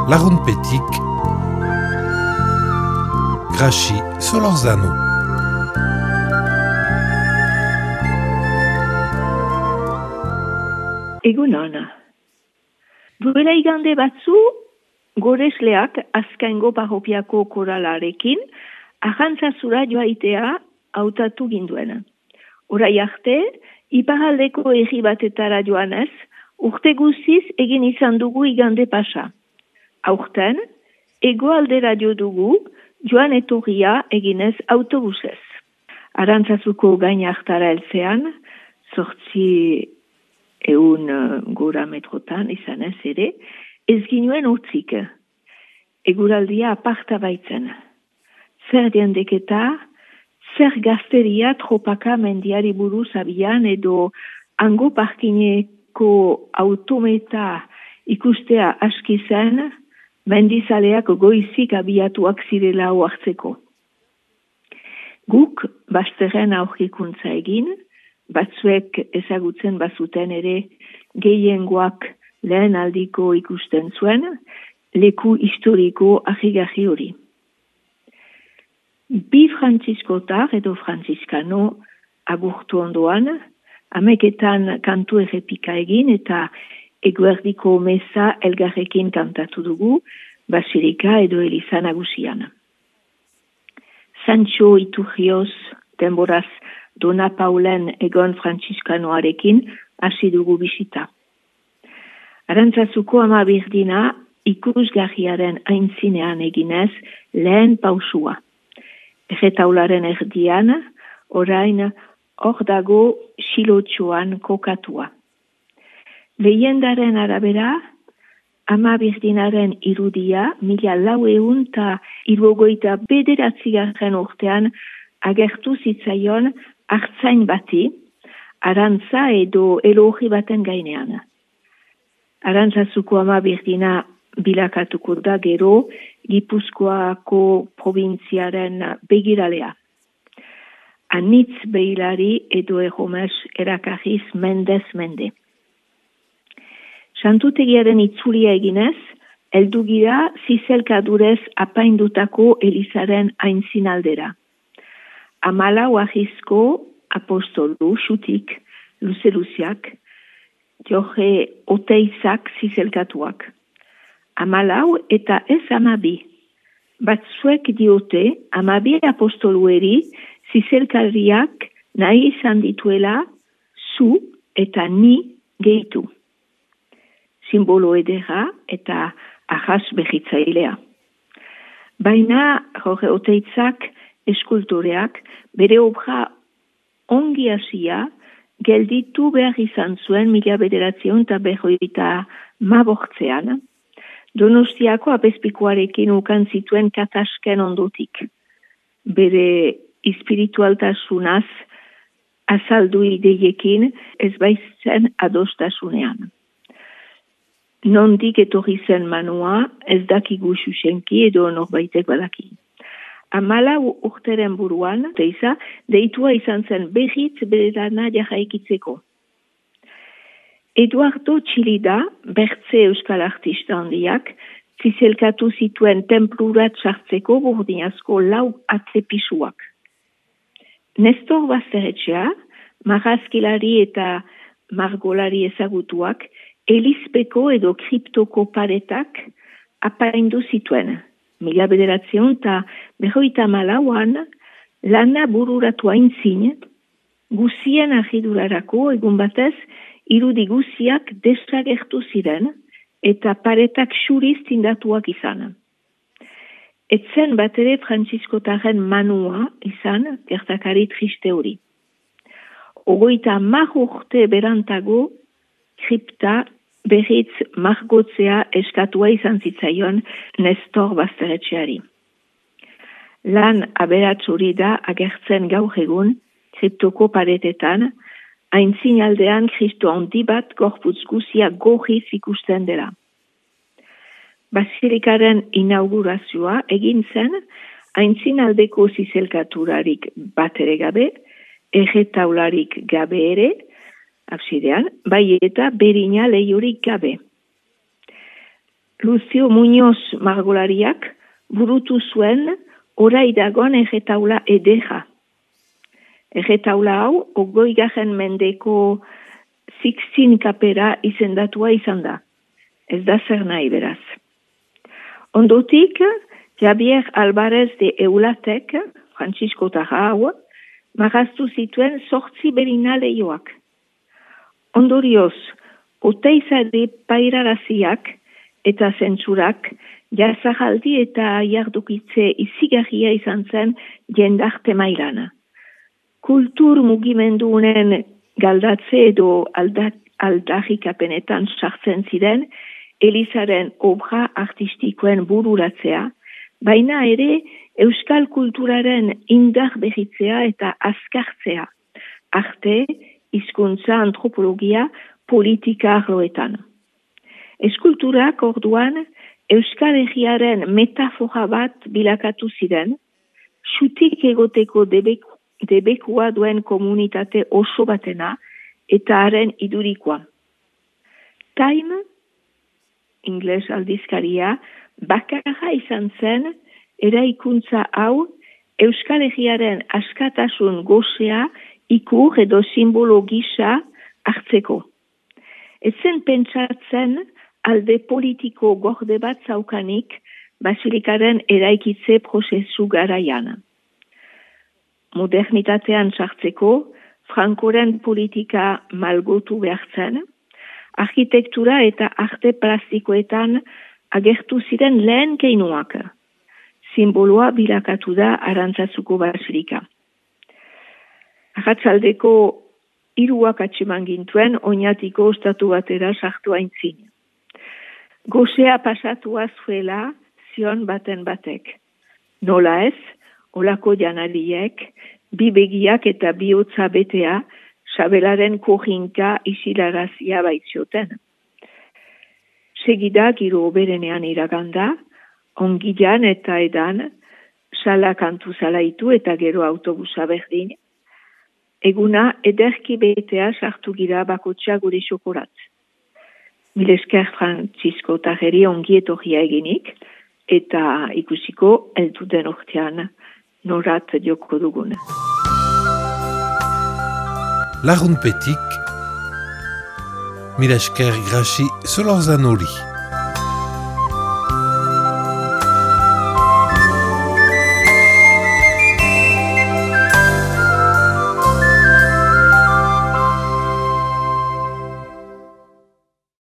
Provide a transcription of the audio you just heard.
Lagunpetik, Graci Solorzano. Egunon. Duela igande batzu, goresleak azkaingo parrokiako koralarekin arrantzazura joaitea hautatu ginduen. Orai arte, iparaldeko herri batetara joanez, urte guziz egin izan dugu igande pasa. Aurten, hegoaldera jo dugu, joan etorria eginez autobusez. Arantzazuko gain hartara heltzean, 800 gora metrotan izanez ere, ez ginuen utzik. Eguraldia aparta baitzen. Zer diendeketa, zer gazteria tropaka mendiari buruz abian edo hango parkineko autometa ikustea aski zen, mendizaleak goizik abiatuak zirela oartzeko. Guk bazterren aurkikuntza egin, batzuek ezagutzen bazuten ere gehiengoak lehen aldiko ikusten zuen, leku historiko ahigarri hori. Bi frantziskotar edo frantziskano agurtu ondoan, ameketan kantu errepika egin eta eguerdiko meza elgarrekin kantatu dugu, basilika edo eliza nagusian. Sancho Iturrioz denboraz Dona Paulen egon frantziskanoarekin hasi dugu bisita. Arantzazuko ama birdina ikusgarriaren aintzinean eginez lehen pausua. Erretaularen erdian, orain hor dago xilotxoan kokatua. Lehendaren arabera, ama birdinaren irudia 1479 urtean agertu zitzaion hartzain bati, arantza edo elogi baten gainean. Arantzazuko ama birdina bilakatuko da gero Gipuzkoako probintziaren begiralea. Anitz behilari edo erromes erakarriz mendez mende. Santutegiaren itzulia eginez, heldu gira zizelkadurez apaindutako elizaren aintzinaldera. 14 ahizko apostolu xutik, luze-luziak, Jorge Oteizak zizelkatuak. 14 eta ez 12. Batzuek diote 12 apostolueri zizelkariak nahi izan dituela zu eta ni gehitu. Simbolo edera eta ahas behitzailea. Baina Jorge Oteitzak eskultoreak bere obra ongi hasia gelditu behar izan zuen 1945 Donostiako apezpikuarekin ukan zituen katasken ondotik. Bere espiritualtasunaz azaldu ideiekin ez baitzen adostasunean. Nondik etorri zen manua ez dakigu xuxenki edo norbaitek badaki. 14 urteren buruan, teiza, deitua izan zen berriz bere lana jarraikitzeko. Eduardo Txilida, bertze euskal artista handiak, zizelkatu zituen templurat sartzeko burdinazko 4 atzepisuak. Nestor Basteretxea, marrazkilari eta margolari ezagutuak, elizpeko edo kriptoko paretak apaindu zituen. 1954an lana bururatu aintzin, guzien argidurarako egun batez irudi guziak desagertu ziren eta paretak xuriz tindatuak izan. Etzen bat ere frantziskotaren manua izan gertakari triste hori. 30 urte berantago kripta berriz margotzea eskatua izan zitzaion Nestor Basteretxeari. Lan aberats hori da agertzen gaur egun kriptoko paretetan, aintzinaldean Kristo handi bat gorputz guzia gorriz ikusten dela. Basilikaren inaugurazioa egin zen aintzinaldeko zizelkaturarik bat ere gabe, erretaularik gabe ere, absidean, bai eta berina lehiorik gabe. Lucio Muñoz margolariak burutu zuen orai dagoen erretaula edera. Erretaula hau, 20. mendeko Sixtin kapera izendatua izan da. Ez da zer nahi beraz. Ondotik, Javier Alvarez de Eulatek, Francisco Tarrau, marraztu zituen 8 berina lehioak. Ondorioz, oteizade pairaraziak eta zentsurak jazajaldi eta jardukitze izigarria izan zen jendarte mailana. Kultur mugimendunen galdatze edo aldarrikapenetan sartzen ziren Elizaren obra artistikoen bururatzea, baina ere euskal kulturaren indar berritzea eta azkartzea, arte, hizkuntza, antropologia, politika arloetan. Eskulturak orduan Euskal Herriaren metafora bat bilakatu ziren, xutik egoteko debekua duen komunitate oso batena eta haren idurikoa. Time, ingles aldizkaria, bakarra izan zen eraikuntza hau Euskal Herriaren askatasun gozea ikur edo simbolo gisa hartzeko. Ezen pentsatzen alde politiko gorde bat zaukanik basilikaren eraikitze prozesu garaian. Modernitatean sartzeko, Frankoren politika malgotu behartzen, arkitektura eta arte plastikoetan agertu ziren lehen keinuak. Simboloa bilakatu da Arantzazuko basilika. Arratsaldeko 3 atseman gintuen Oñatiko ostatu batera sartu aintzin. Gozea pasatua zuela zion baten batek. Nola ez, olako janariek, bi begiak eta bihotza betea, sabelaren kojinka isilarazia baitzioten. Segida giro berenean iraganda, ongilan eta edan, sala kantu zalaitu eta gero autobusa berdin, eguna ederki betea sartu gira bakotxa gure xokorat. Mil esker Francisco Tarreri ongi etorria eginik, eta ikusiko elduden ortean norat joko dugun. Lagunpetik, mil esker Graci Solorzanori.